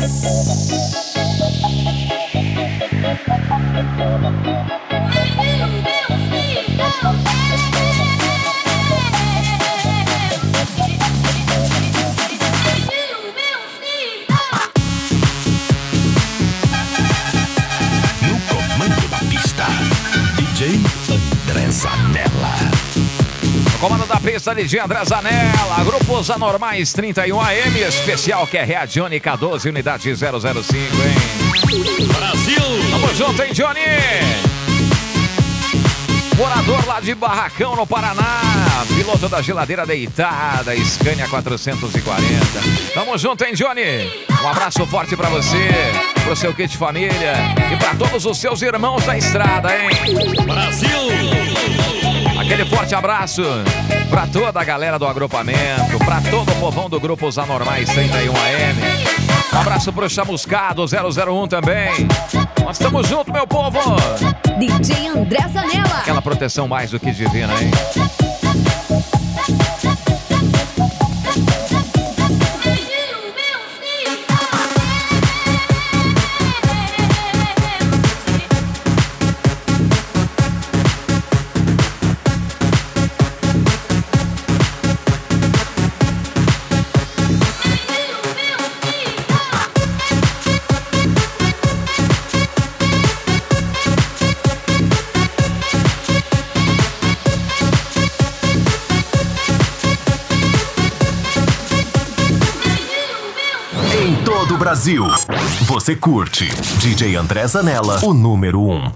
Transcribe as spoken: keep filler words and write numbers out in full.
André Zanella. O comando da pista de André Zanella. Grupos Anormais trinta e um A M. Especial Q R A Johnny K doze, unidade zero zero cinco, hein? Brasil! Tamo junto, hein, Johnny? Morador lá de Barracão, no Paraná. Piloto da geladeira deitada, Scania quatrocentos e quarenta. Tamo junto, hein, Johnny? Um abraço forte pra você, pro seu kit família e pra todos os seus irmãos da estrada, hein? Brasil! Aquele forte abraço pra toda a galera do agrupamento, pra todo o povão do Grupo Os Anormais trinta e um A M. Um abraço pro Chamuscado zero zero um também. Nós estamos juntos, meu povo! D J André Zanella. Aquela proteção mais do que divina, hein? Do Brasil. Você curte D J André Zanella, o número um.